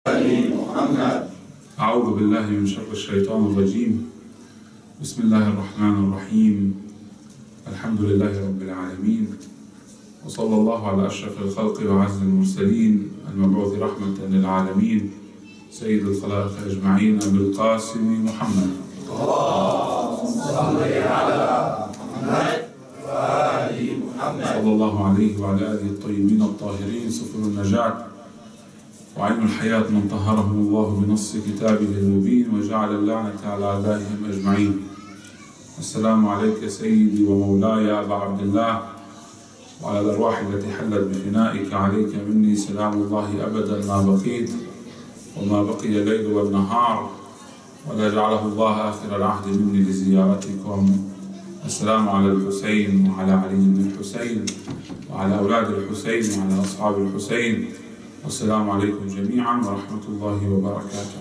محمد. أعوذ بالله من شر الشيطان الرجيم. بسم الله الرحمن الرحيم. الحمد لله رب العالمين، وصلى الله على أشرف الخلق وعز المرسلين المبعوث رحمة للعالمين سيد الخلائق أجمعين أبي القاسم محمد. اللهم صل على محمد وآل محمد. صلى الله عليه وعلى آله الطيبين الطاهرين سفر النجاة وعين الحياة من طهرهم الله بنص كتابه المبين وجعل اللعنة على أعدائهم أجمعين. السلام عليك سيدي ومولاي أبا عبد الله، وعلى الأرواح التي حلت بفنائك، عليك مني سلام الله أبدا ما بقيت وما بقي الليل والنهار، ولا جعله الله آخر العهد مني لزيارتكم. السلام على الحسين وعلى علي بن الحسين وعلى أولاد الحسين وعلى أصحاب الحسين، والسلام عليكم جميعا ورحمة الله وبركاته.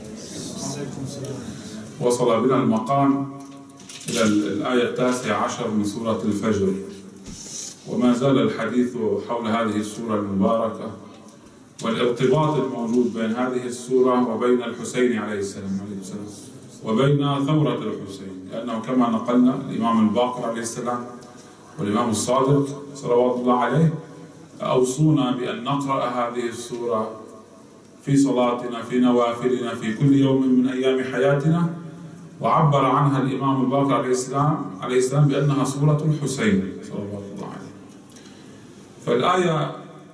وصل بنا المقام إلى الآية 19 من سورة الفجر، وما زال الحديث حول هذه السورة المباركة والارتباط الموجود بين هذه السورة وبين الحسين عليه السلام وبين ثورة الحسين، لأنه كما نقلنا الإمام الباقر عليه السلام والإمام الصادق صلوات الله عليه أوصونا بأن نقرأ هذه السورة في صلاتنا، في نوافلنا، في كل يوم من أيام حياتنا، وعبر عنها الإمام الباقر عليه السلام بأنها سورة الحسين صلوات الله عليه. فالآية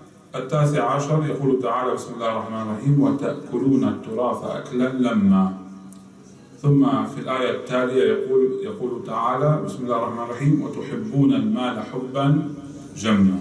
19 يقول تعالى: بسم الله الرحمن الرحيم: وتأكلون التراث أكلا لما. ثم في الآية التالية يقول تعالى: بسم الله الرحمن الرحيم: وتحبون المال حبا جما.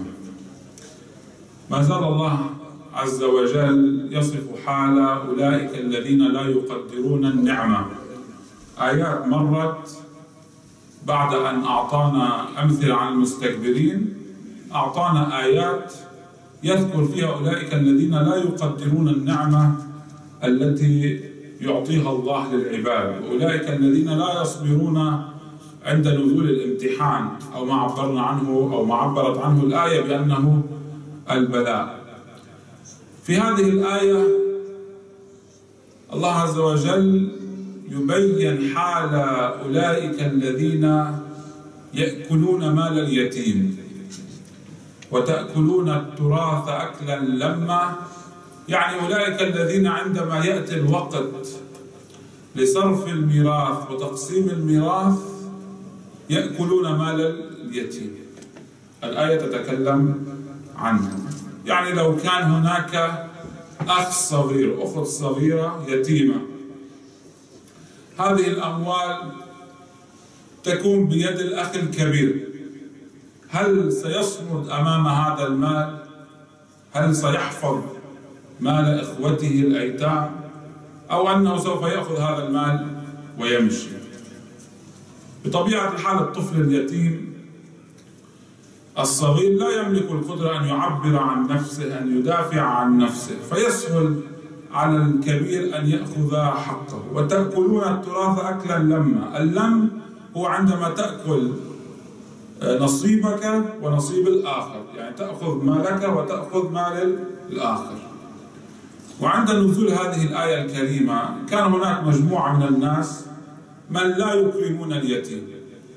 ما زال الله عز وجل يصف حال أولئك الذين لا يقدرون النعمة. آيات مرت بعد أن أعطانا أمثلة عن المستكبرين، أعطانا آيات يذكر فيها أولئك الذين لا يقدرون النعمة التي يعطيها الله للعباد، وأولئك الذين لا يصبرون عند نزول الامتحان، أو ما عبرنا عنه أو ما عبرت عنه الآية بأنه البلاء. في هذه الآية الله عز وجل يبين حال أولئك الذين يأكلون مال اليتيم. وتأكلون التراث أكلا لما، يعني أولئك الذين عندما يأتي الوقت لصرف الميراث وتقسيم الميراث يأكلون مال اليتيم. الآية تتكلم عنه، يعني لو كان هناك أخ صغير، أخت صغيرة يتيمة، هذه الأموال تكون بيد الأخ الكبير، هل سيصمد أمام هذا المال؟ هل سيحفظ مال إخوته الأيتام؟ أو أنه سوف يأخذ هذا المال ويمشي؟ بطبيعة الحال الطفل اليتيم الصغير لا يملك القدرة أن يعبر عن نفسه، أن يدافع عن نفسه، فيسهل على الكبير أن يأخذ حقه. وتأكلون التراث أكلا لما. اللم هو عندما تأكل نصيبك ونصيب الآخر، يعني تأخذ مالك وتأخذ مال الآخر. وعند نزول هذه الآية الكريمة كان هناك مجموعة من الناس من لا يكرمون اليتيم.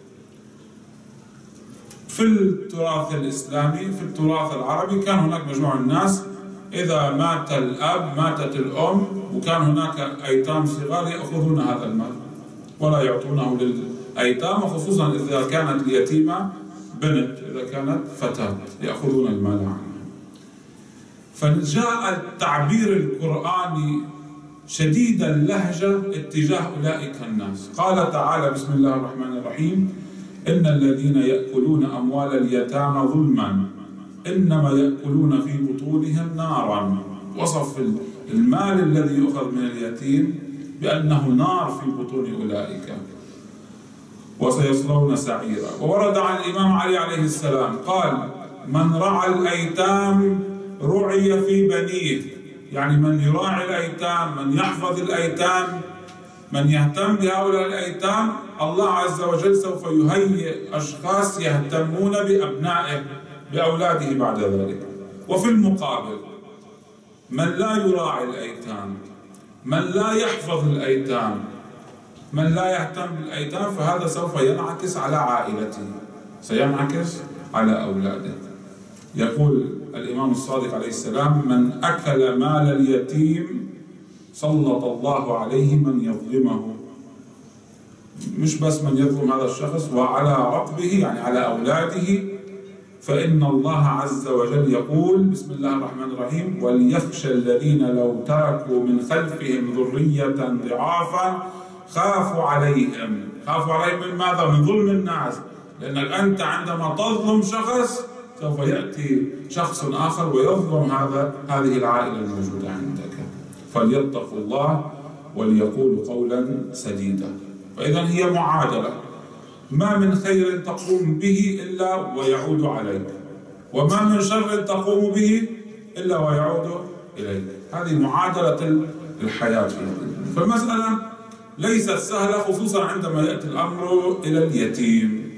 في التراث الإسلامي، في التراث العربي، كان هناك مجموعة من الناس إذا مات الأب ماتت الأم وكان هناك أيتام صغار يأخذون هذا المال ولا يعطونه للأيتام، خصوصا إذا كانت اليتيمة بنت، إذا كانت فتاة يأخذون المال عنها. فجاء التعبير القرآني شديد اللهجة اتجاه أولئك الناس. قال تعالى: بسم الله الرحمن الرحيم: إن الذين يأكلون أموال اليتامى ظلما إنما يأكلون في بطونهم نارا. وصف المال الذي يؤخذ من اليتيم بأنه نار في بطون أولئك وسيصلون سعيرا. وورد عن الإمام علي عليه السلام قال: من رعى الأيتام رعي في بنيه، يعني من يراعي الأيتام، من يحفظ الأيتام، من يهتم بهؤلاء الأيتام، الله عز وجل سوف يهيئ أشخاص يهتمون بأبنائه، بأولاده بعد ذلك. وفي المقابل من لا يراعي الأيتام، من لا يحفظ الأيتام، من لا يهتم بالأيتام، فهذا سوف ينعكس على عائلته، سينعكس على أولاده. يقول الإمام الصادق عليه السلام: من أكل مال اليتيم سلط الله عليه من يظلمه. مش بس من يظلم هذا الشخص، وعلى رقبه يعني على أولاده، فإن الله عز وجل يقول: بسم الله الرحمن الرحيم: وليخشى الذين لو تركوا من خلفهم ذرية ضعافا خافوا عليهم. خافوا عليهم من ماذا؟ من ظلم الناس. لأنك أنت عندما تظلم شخص سوف يأتي شخص آخر ويظلم هذه العائلة الموجودة عندك. فليتقوا الله وليقولوا قولا سديدا. فإذا هي معادلة، ما من خير تقوم به إلا ويعود عليك، وما من شر تقوم به إلا ويعود إليك. هذه معادلة الحياة فيها. فالمسألة ليست سهلة، خصوصا عندما يأتي الأمر إلى اليتيم.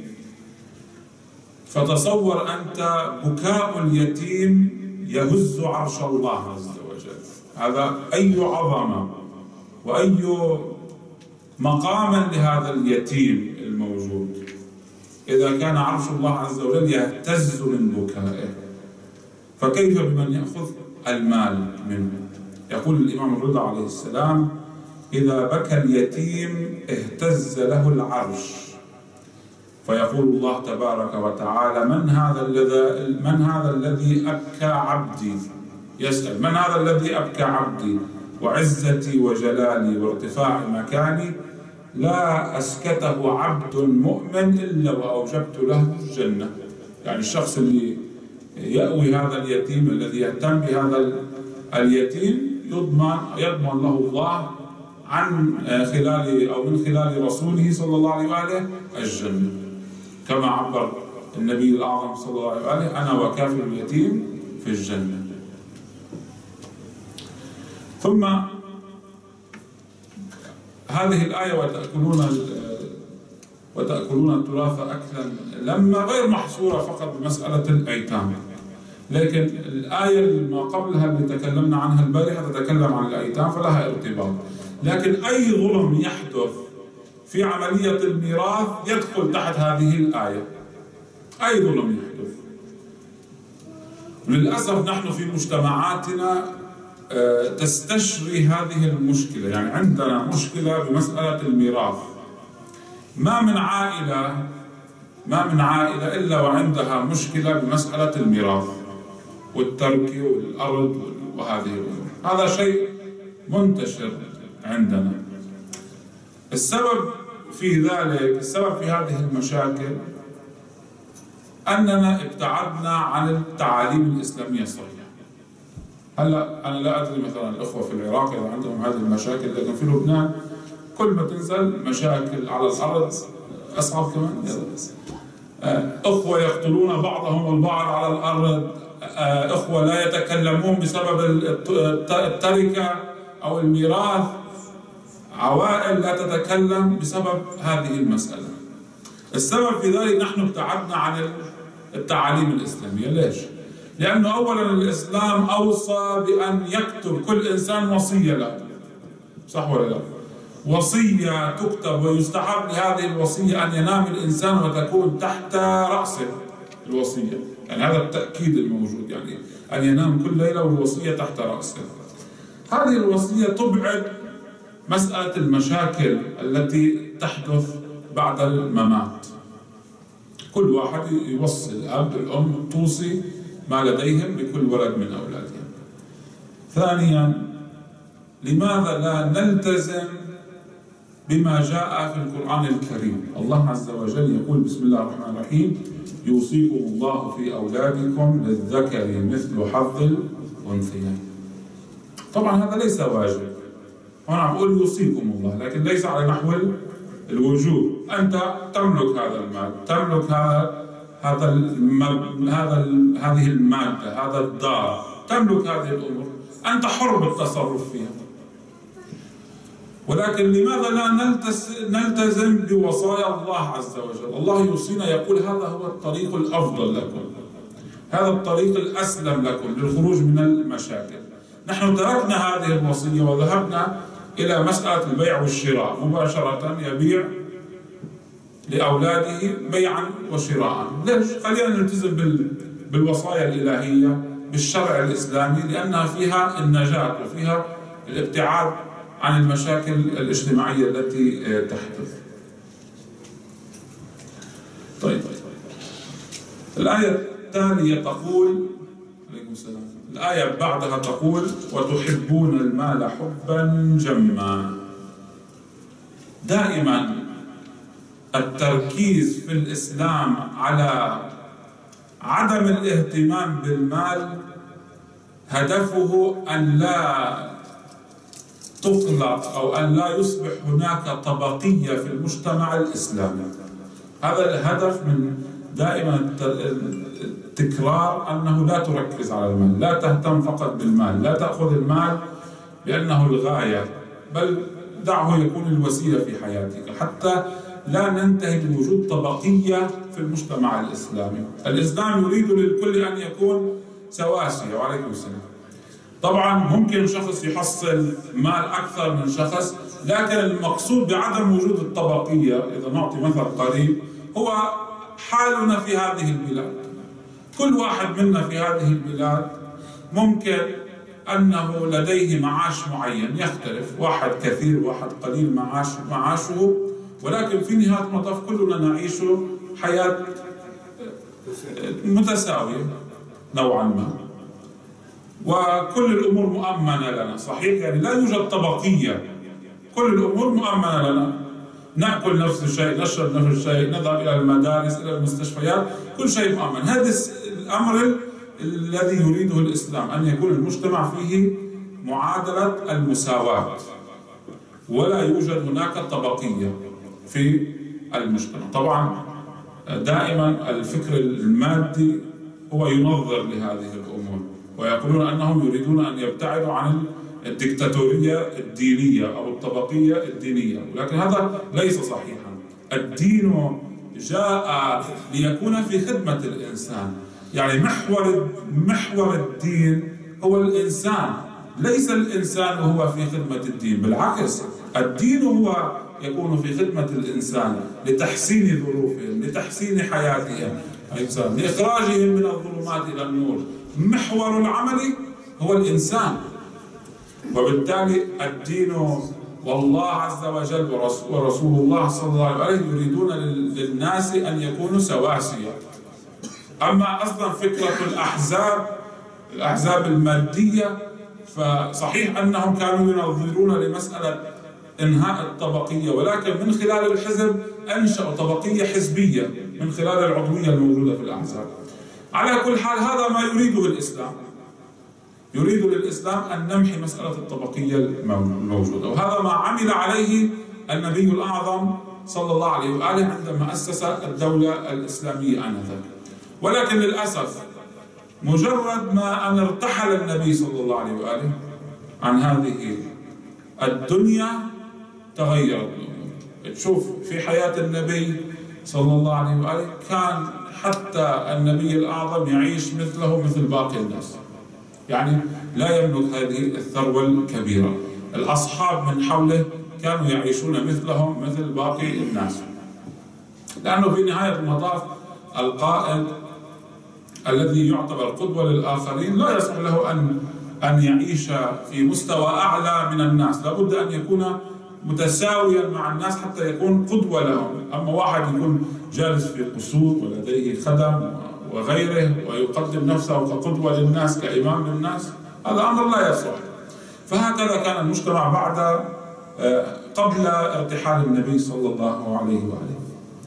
فتصور أنت بكاء اليتيم يهز عرش الله عز وجل. هذا أي عظمة وأي مقاما لهذا اليتيم الموجود، إذا كان عرش الله عز وجل يهتز من بكائه، فكيف بمن يأخذ المال منه؟ يقول الإمام الرضا عليه السلام: إذا بكى اليتيم اهتز له العرش، فيقول الله تبارك وتعالى: من هذا الذي أبكى عبدي؟ يسأل: من هذا الذي أبكى عبدي؟ وعزتي وجلالي وارتفاع مكاني لا أسكته عبد مؤمن إلا وأوجبت له الجنة. يعني الشخص اللي يأوي هذا اليتيم، الذي يهتم بهذا اليتيم، يضمن له الله عن خلال أو من خلال رسوله صلى الله عليه وآله الجنة، كما عبر النبي الأعظم صلى الله عليه وآله: أنا وكافل اليتيم في الجنة. ثم هذه الآية: وتأكلون التراث أكلا لما، غير محصورة فقط بمسألة الأيتام، لكن الآية ما قبلها اللي تكلمنا عنها البارحة تتكلم عن الأيتام، فلها ارتباط. لكن أي ظلم يحدث في عملية الميراث يدخل تحت هذه الآية. أي ظلم يحدث. للأسف نحن في مجتمعاتنا تستشري هذه المشكلة. يعني عندنا مشكلة بمسألة الميراث. ما من عائلة إلا وعندها مشكلة بمسألة الميراث والترك والأرض وهذه الأمور. هذا شيء منتشر عندنا. السبب في هذه المشاكل أننا ابتعدنا عن التعاليم الإسلامية الصحيحة. هلا أنا لا أدري مثلا الأخوة في العراق إذا عندهم هذه المشاكل، لكن في لبنان كل ما تنزل مشاكل على الأرض أصعب كمان. أخوة يقتلون بعضهم البعض على الأرض، أخوة لا يتكلمون بسبب التركة أو الميراث، عوائل لا تتكلم بسبب هذه المسألة. السبب في ذلك نحن ابتعدنا عن التعاليم الإسلامية. ليش؟ لأنه أولا الإسلام أوصى بأن يكتب كل إنسان وصية له، صح ولا لا؟ وصية تكتب، ويستحب لهذه الوصية أن ينام الإنسان وتكون تحت رأسه الوصية. يعني هذا التأكيد الموجود، يعني أن ينام كل ليلة والوصية تحت رأسه. هذه الوصية تبعد مسألة المشاكل التي تحدث بعد الممات. كل واحد يوصي، الأب الأم توصي ما لديهم لكل ولد من أولادهم. ثانيا، لماذا لا نلتزم بما جاء في القرآن الكريم؟ الله عز وجل يقول: بسم الله الرحمن الرحيم: يوصيكم الله في أولادكم للذكر مثل حظ الأنثيين. طبعا هذا ليس واجب، أنا أقول يوصيكم الله، لكن ليس على نحو الوجوب. أنت تملك هذا المال، تملك هذه المادة، هذا الدار، تملك هذه الأمور، أنت حر بالتصرف فيها. ولكن لماذا لا نلتزم بوصايا الله عز وجل؟ الله يوصينا، يقول: هذا هو الطريق الأفضل لكم، هذا الطريق الأسلم لكم للخروج من المشاكل. نحن تركنا هذه الوصية وذهبنا إلى مسألة البيع والشراء مباشرة، يبيع لأولاده بيعا وشراء. ليش؟ خلينا نلتزم بالوصايا الإلهية بالشرع الإسلامي، لأنها فيها النجاة وفيها الابتعاد عن المشاكل الاجتماعية التي تحدث. طيب، الآية التالية تقول، عليكم السلام، الآية بعدها تقول: وتحبون المال حبا جما. دائما التركيز في الإسلام على عدم الاهتمام بالمال هدفه أن لا تخلق أو أن لا يصبح هناك طبقية في المجتمع الإسلامي. هذا الهدف من دائما التكرار، أنه لا تركز على المال، لا تهتم فقط بالمال، لا تأخذ المال بأنه الغاية، بل دعه يكون الوسيلة في حياتك، حتى لا ننتهي بوجود طبقية في المجتمع الإسلامي. الإسلام يريد للكل أن يكون سواسية. وعليكم السلام. طبعا ممكن شخص يحصل مال أكثر من شخص، لكن المقصود بعدم وجود الطبقية، إذا نعطي مثل قريب، هو حالنا في هذه البلاد. كل واحد منا في هذه البلاد ممكن أنه لديه معاش معين يختلف، واحد كثير واحد قليل معاشه، ولكن في نهاية المطاف كلنا نعيش حياة متساوية نوعا ما، وكل الأمور مؤمنة لنا. صحيح، يعني لا يوجد طبقية، كل الأمور مؤمنة لنا، نأكل نفس الشيء، نشرب نفس الشيء، نذهب إلى المدارس، إلى المستشفيات، كل شيء مؤمن. هذا الأمر الذي يريده الإسلام، أن يكون المجتمع فيه معادلة المساواة، ولا يوجد هناك طبقية في المجتمع. طبعا دائما الفكر المادي هو ينظر لهذه الأمور، ويقولون أنهم يريدون أن يبتعدوا عن الدكتاتورية الدينية أو الطبقية الدينية، ولكن هذا ليس صحيحا. الدين جاء ليكون في خدمة الإنسان، يعني محور الدين هو الإنسان، ليس الإنسان هو في خدمة الدين، بالعكس الدين هو يكون في خدمة الإنسان لتحسين ظروفهم، لتحسين حياتهم، لإخراجهم من الظلمات إلى النور. محور العمل هو الإنسان، وبالتالي الدين والله عز وجل ورسول الله صلى الله عليه وسلم يريدون للناس أن يكونوا سواسية. أما أصلا فكرة الأحزاب المادية، فصحيح أنهم كانوا ينظرون لمسألة إنهاء الطبقية، ولكن من خلال الحزب أنشأوا طبقية حزبية من خلال العضوية الموجودة في الأحزاب. على كل حال هذا ما يريده الإسلام، يريد للإسلام أن نمحي مسألة الطبقية الموجودة، وهذا ما عمل عليه النبي الأعظم صلى الله عليه وآله عندما أسس الدولة الإسلامية آنذاك. ولكن للأسف مجرد ما أن ارتحل النبي صلى الله عليه وآله عن هذه الدنيا تغيرت الأمور. تشوف في حياة النبي صلى الله عليه وآله كان حتى النبي الأعظم يعيش مثله مثل باقي الناس، يعني لا يملك هذه الثروة الكبيرة. الأصحاب من حوله كانوا يعيشون مثلهم مثل باقي الناس، لأنه في نهاية المطاف القائد الذي يعتبر قدوة للآخرين لا يصح له أن يعيش في مستوى أعلى من الناس، لابد أن يكون متساويا مع الناس حتى يكون قدوة لهم. أما واحد يكون جالس في قصور ولديه خدم وغيره ويقدم نفسه كقدوة للناس كإمام للناس، هذا أمر لا يصح. فهكذا كان المجتمع قبل ارتحال النبي صلى الله عليه وآله.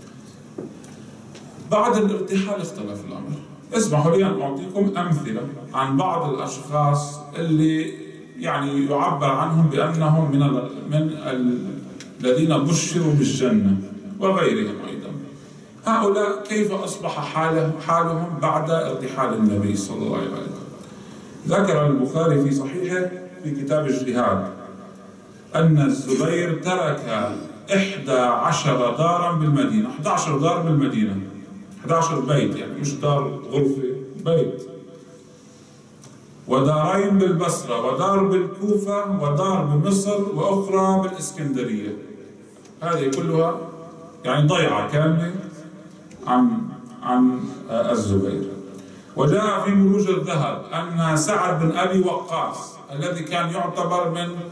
بعد الارتحال اختلف الأمر. اسمحوا لي أن أعطيكم أمثلة عن بعض الأشخاص اللي يعني يعبر عنهم بأنهم من الذين بشروا بالجنة وغيرهم أيضا. هؤلاء كيف أصبح حالهم بعد ارتحال النبي صلى الله عليه وسلم؟ ذكر البخاري في صحيحه في كتاب الجهاد أن الزبير ترك 11 دارا بالمدينة، 11 دار بالمدينة، 11 بيت، يعني مش دار غرفة، بيت. ودارين بالبصرة، ودار بالكوفة، ودار بمصر، وأخرى بالإسكندرية. هذه كلها يعني ضيعة كاملة عن الزبير. وجاء في مروج الذهب أن سعد بن أبي وقاص الذي كان يعتبر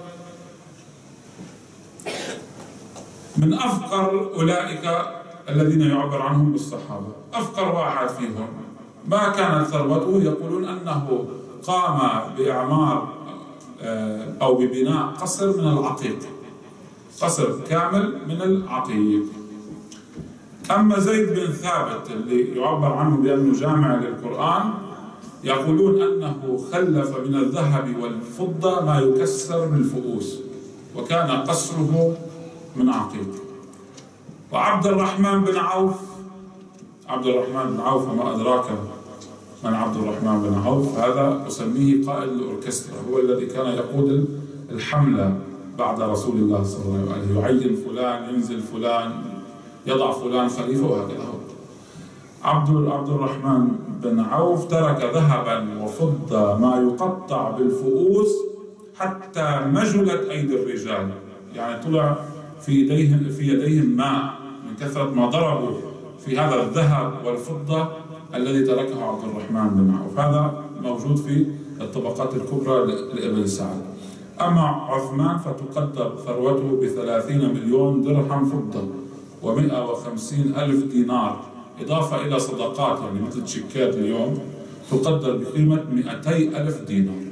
من أفقر أولئك الذين يعبر عنهم بالصحابة، أفقر واحد فيهم، ما كانت ثروته، يقولون أنه قام بإعمار أو ببناء قصر من العقيق، قصر كامل من العقيق. أما زيد بن ثابت اللي يعبر عنه بأنه جامع للقرآن، يقولون أنه خلف من الذهب والفضة ما يكسر بالفؤوس، وكان قصره من عقيق. وعبد الرحمن بن عوف، عبد الرحمن بن عوف وما أدراك من عبد الرحمن بن عوف، هذا أسميه قائد الأوركسترا، هو الذي كان يقود الحملة بعد رسول الله صلى الله عليه وسلم، يعين فلان، ينزل فلان، يضع فلان خليفة، وهكذا. عبد الرحمن بن عوف ترك ذهبا وفضة ما يقطع بالفؤوس حتى مجلت أيدي الرجال، يعني طلع في يديهم ماء من كثرة ما ضربوا في هذا الذهب والفضة الذي تركه عبد الرحمن بن عوف. هذا موجود في الطبقات الكبرى لابن سعد. أما عثمان فتقدر ثروته ب30 مليون درهم فضة و150,000 دينار، إضافة إلى صدقات يعني مثل تشيكات اليوم تقدر بقيمة 200,000 دينار.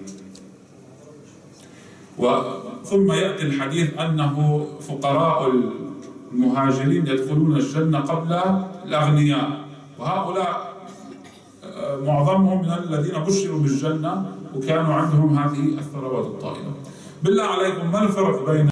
ثم يأتي الحديث أنه فقراء المهاجرين يدخلون الجنة قبل الأغنياء، وهؤلاء معظمهم من الذين بشروا بالجنة وكانوا عندهم هذه الثروات الطائلة. بالله عليكم، ما الفرق بين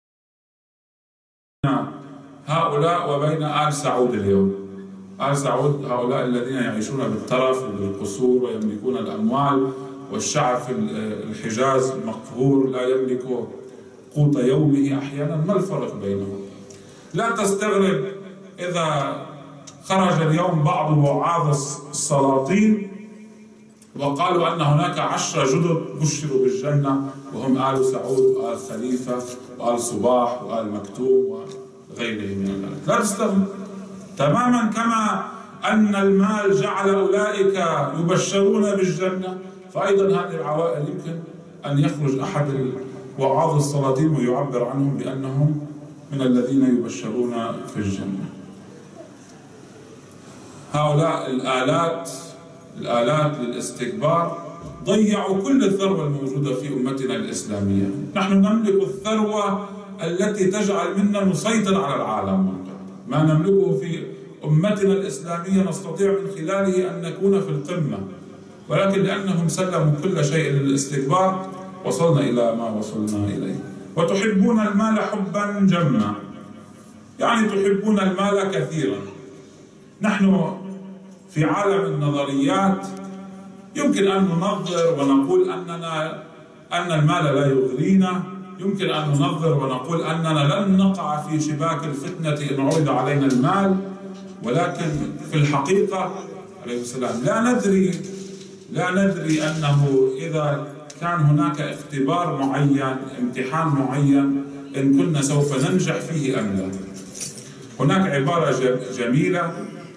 هؤلاء وبين آل سعود اليوم؟ آل سعود هؤلاء الذين يعيشون بالترف وبالقصور ويملكون الأموال، والشعب في الحجاز مقهور لا يملك قوت يومه أحيانا. ما الفرق بينهم؟ لا تستغرب إذا خرج اليوم بعض وعاظ السلاطين وقالوا أن هناك 10 جدد بشروا بالجنة، وهم آل سعود وآل خليفة وآل صباح وآل مكتوم وغيرهم من ذلك. لا تستغرب تماما، كما أن المال جعل أولئك يبشرون بالجنة، فأيضا هذه العوائل يمكن أن يخرج أحد وعاظ السلاطين ويعبر عنهم بأنهم من الذين يبشرون في الجنة. هؤلاء الآلات للاستكبار ضيعوا كل الثروة الموجودة في أمتنا الإسلامية. نحن نملك الثروة التي تجعل منا نسيطر على العالم. ما نملكه في أمتنا الإسلامية نستطيع من خلاله أن نكون في القمة، ولكن لأنهم سلموا كل شيء للاستكبار وصلنا إلى ما وصلنا إليه. وتحبون المال حبا جما، يعني تحبون المال كثيرا. نحن في عالم النظريات يمكن أن ننظر ونقول أن المال لا يغرينا، يمكن أن ننظر ونقول أننا لن نقع في شباك الفتنة إن عرض علينا المال، ولكن في الحقيقة عليه السلام لا ندري أنه إذا كان هناك اختبار معين، امتحان معين، إن كنا سوف ننجح فيه أم لا. هناك عبارة جميلة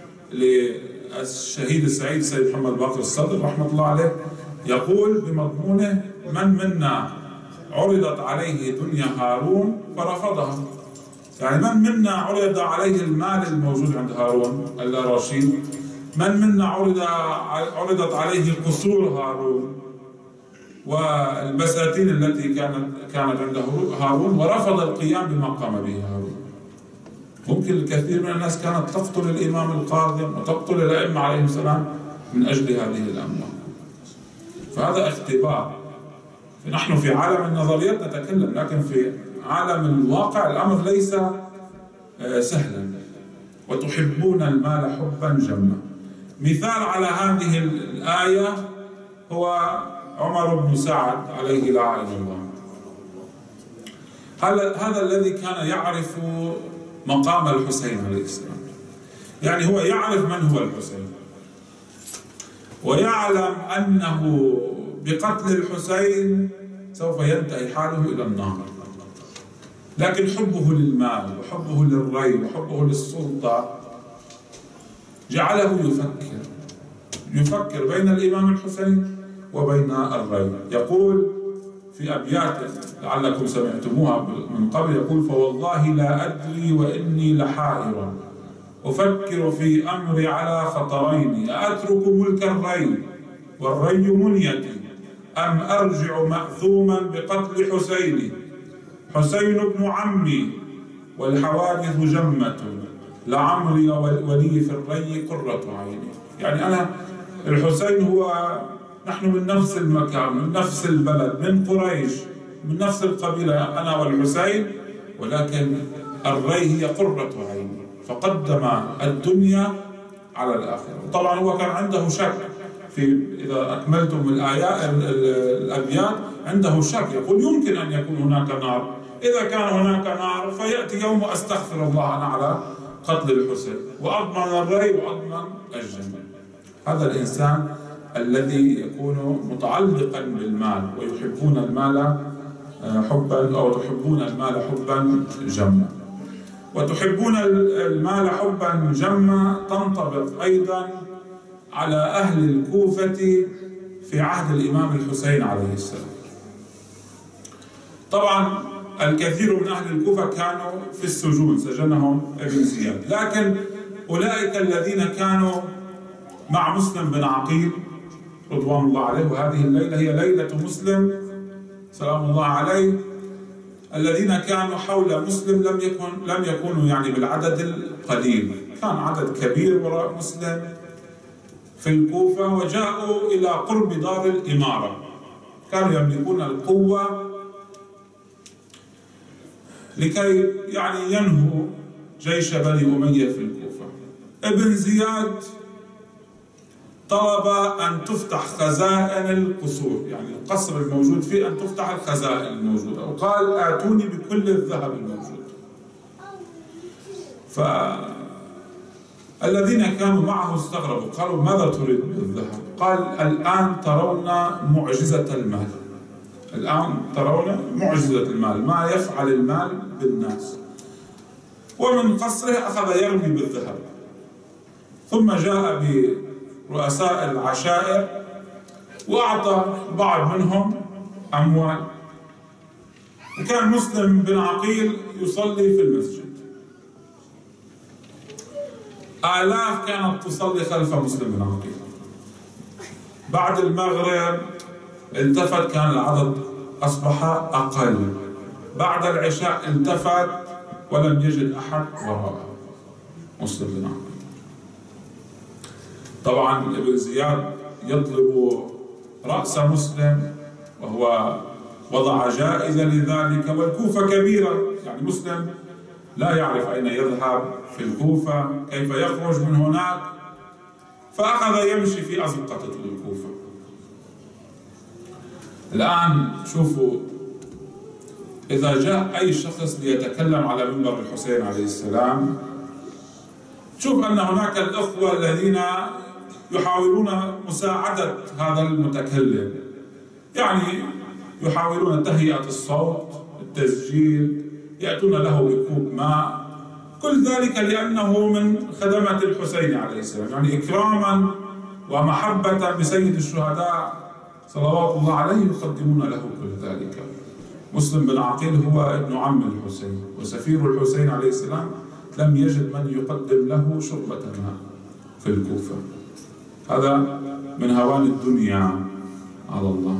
للشهيد السعيد سيد محمد باقر الصدر رحمة الله عليه، يقول بمضمونه: من منا عرضت عليه دنيا هارون فرفضها. يعني من منا عرض عليه المال الموجود عند هارون الرشيد، من منا عرضت عليه قصور هارون والبساتين التي كانت عند هارون ورفض القيام بما قام به هارون. ممكن الكثير من الناس كانت تقتل الإمام القاضم وتقتل الأئمة عليهم السلام من أجل هذه الأموال. فهذا اختبار. نحن في عالم النظريات نتكلم، لكن في عالم الواقع الأمر ليس سهلا. وتحبون المال حبا جما. مثال على هذه الآية هو عمر بن سعد عليه لعنة الله. هذا الذي كان يعرف مقام الحسين عليه السلام، يعني هو يعرف من هو الحسين، ويعلم أنه بقتل الحسين سوف ينتهي حاله إلى النار. لكن حبه للمال وحبه للري وحبه للسلطة جعله يفكر بين الإمام الحسين وبين الري. يقول في أبيات لعلكم سمعتموها من قبل، يقول: فوالله لا أدري وإني لحائر أفكر في أمري على خطرين، أترك ملك الري والري منيتي أم أرجع مأثوما بقتل حسيني، حسين ابن عمي والحوادث جمة لعمري ولي في الري قرة عيني. يعني أنا الحسين هو، نحن من نفس المكان، من نفس البلد، من قريش، من نفس القبيلة أنا والحسين، ولكن الري هي قرة عيني، فقدم الدنيا على الآخرة. طبعا هو كان عنده شك في، إذا أكملتم الأبيات عنده شك، يقول: يمكن أن يكون هناك نار، إذا كان هناك نار فيأتي يوم أستغفر الله أنا على قتل الحسين وأضمن الري وأضمن الجنة. هذا الإنسان الذي يكون متعلقا بالمال ويحبون المال حبا، أو يحبون المال حبا جما. وتحبون المال حبا جما تنطبق أيضا على أهل الكوفة في عهد الإمام الحسين عليه السلام. طبعا الكثير من أهل الكوفة كانوا في السجون، سجنهم ابن زياد، لكن أولئك الذين كانوا مع مسلم بن عقيل رضوان الله عليه، وهذه الليلة هي ليلة مسلم سلام الله عليه، الذين كانوا حول مسلم لم يكونوا يعني بالعدد القليل، كان عدد كبير وراء مسلم في الكوفة، وجاءوا إلى قرب دار الإمارة، كانوا يملكون القوة لكي يعني ينهوا جيش بني أمية في الكوفة. ابن زياد طلب أن تفتح خزائن القصور، يعني القصر الموجود فيه أن تفتح الخزائن الموجودة، وقال: آتوني بكل الذهب الموجود. فالذين كانوا معه استغربوا، قالوا: ماذا تريد بالذهب؟ قال: الآن ترون معجزة المال، الآن ترون معجزة المال، ما يفعل المال بالناس. ومن قصره أخذ يرمي بالذهب، ثم جاء برؤساء العشائر وأعطى بعض منهم أموال. وكان مسلم بن عقيل يصلي في المسجد، آلاف كانت تصلي خلف مسلم بن عقيل. بعد المغرب التفت، كان العدد أصبح أقل. بعد العشاء التفت ولم يجد أحد وراءه مسلم بن عقيل. طبعا ابن زياد يطلب رأس مسلم، وهو وضع جائزة لذلك، والكوفة كبيرة، يعني مسلم لا يعرف أين يذهب في الكوفة، كيف يخرج من هناك، فأخذ يمشي في أزقة الكوفة. الآن شوفوا، إذا جاء أي شخص ليتكلم على منبر الحسين عليه السلام، شوف أن هناك الأخوة الذين يحاولون مساعدة هذا المتكلم، يعني يحاولون تهيئة الصوت، التسجيل، يأتون له بكوب ماء، كل ذلك لأنه من خدمة الحسين عليه السلام، يعني إكراما ومحبة بسيد الشهداء صلوات الله عليه يقدمون له كل ذلك. مسلم بن عقيل هو ابن عم الحسين، وسفير الحسين عليه السلام لم يجد من يقدم له شربة ماء في الكوفة. هذا من هوان الدنيا على الله.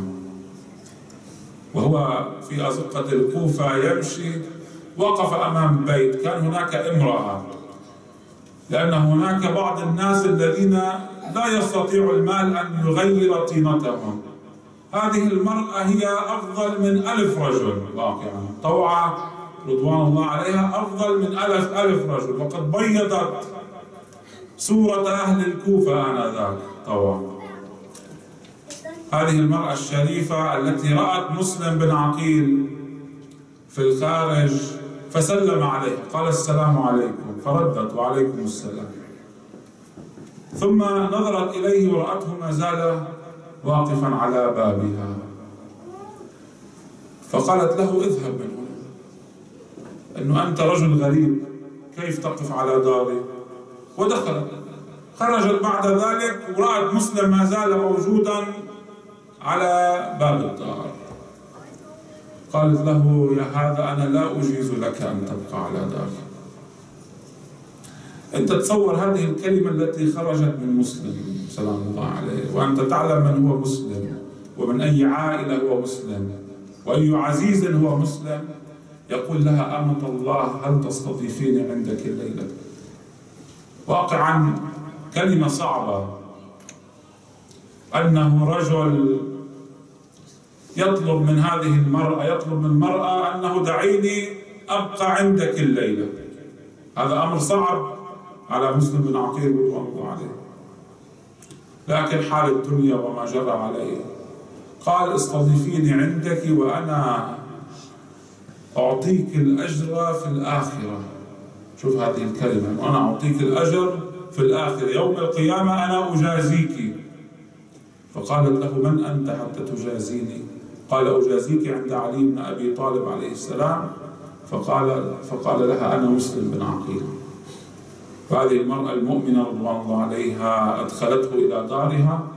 وهو في أزقة الكوفة يمشي، وقف أمام بيت، كان هناك امرأة، لأن هناك بعض الناس الذين لا يستطيع المال أن يغير طينتهم. هذه المرأة هي أفضل من 1000 رجل واقعا، طوعة رضوان الله عليها أفضل من 1000 رجل، وقد بيضت صورة أهل الكوفة آنذاك طوعا. هذه المرأة الشريفة التي رأت مسلم بن عقيل في الخارج فسلم عليه، قال: السلام عليكم، فردت: وعليكم السلام. ثم نظرت إليه ورأته ما زال واقفا على بابها، فقالت له اذهب من هنا، أنه أنت رجل غريب كيف تقف على داري؟ ودخلت. خرجت بعد ذلك ورأت مسلم ما زال موجودا على باب الدار. قالت له يا هذا أنا لا أجيز لك أن تبقى على داري. أنت تصور هذه الكلمة التي خرجت من مسلم سلام الله عليه، وأنت تعلم من هو مسلم ومن أي عائلة هو مسلم وأي عزيز هو مسلم. يقول لها أمة الله هل تستضيفيني عندك الليلة؟ واقعا كلمة صعبة، أنه رجل يطلب من هذه المرأة، يطلب من المرأة أنه دعيني أبقى عندك الليلة. هذا أمر صعب على مسلم بن عقيل رضوان الله عليه، لكن حال الدنيا وما جرى عليه. قال استضيفيني عندك وأنا أعطيك الأجر في الآخرة. شوف هذه الكلمة، وأنا أعطيك الأجر في الآخرة، يوم القيامة أنا أجازيك. فقالت له من أنت حتى تجازيني؟ قال أجازيك عند علي بن أبي طالب عليه السلام. فقال لها أنا مسلم بن عقيل. فهذه المرأة المؤمنة رضوان الله عليها أدخلته إلى دارها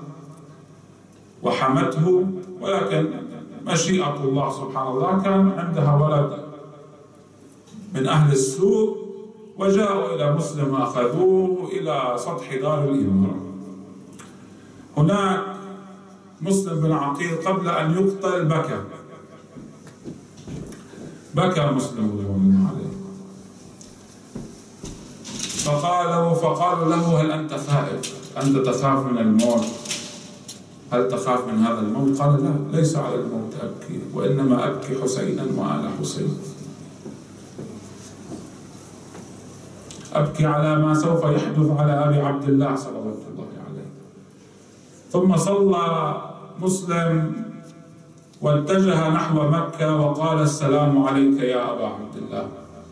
وحمته، ولكن مشيئة الله سبحان الله كان عندها ولد من أهل السوء، وجاءوا إلى مسلم أخذوه إلى سطح دار الإمارة. هناك مسلم بن عقيل قبل أن يقتل بكى مسلم رضوان الله عليه. فقالوا له هل أنت خائف؟ أنت تخاف من الموت؟ هل تخاف من هذا الموت؟ قال لا، ليس على الموت أبكي، وإنما أبكي حسينا وآل حسين. أبكي على ما سوف يحدث على أبي عبد الله صلوات الله عليه. ثم صلى مسلم واتجه نحو مكة وقال السلام عليك يا أبا عبد الله.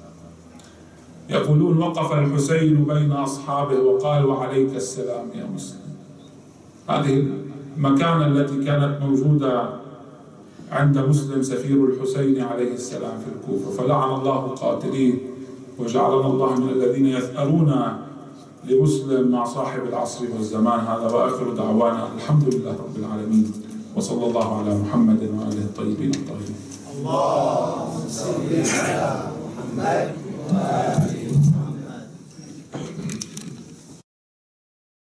يقولون وقف الحسين بين أصحابه وقال وعليك السلام يا مسلم. هذه المكانة التي كانت موجودة عند مسلم سفير الحسين عليه السلام في الكوفة، فلعن الله القاتلين وجعلنا الله من الذين يثأرون لمسلم مع صاحب العصر والزمان. هذا وآخر دعوانا الحمد لله رب العالمين، وصلى الله على محمد وآله الطيبين الطاهرين. اللهم صل على محمد وآله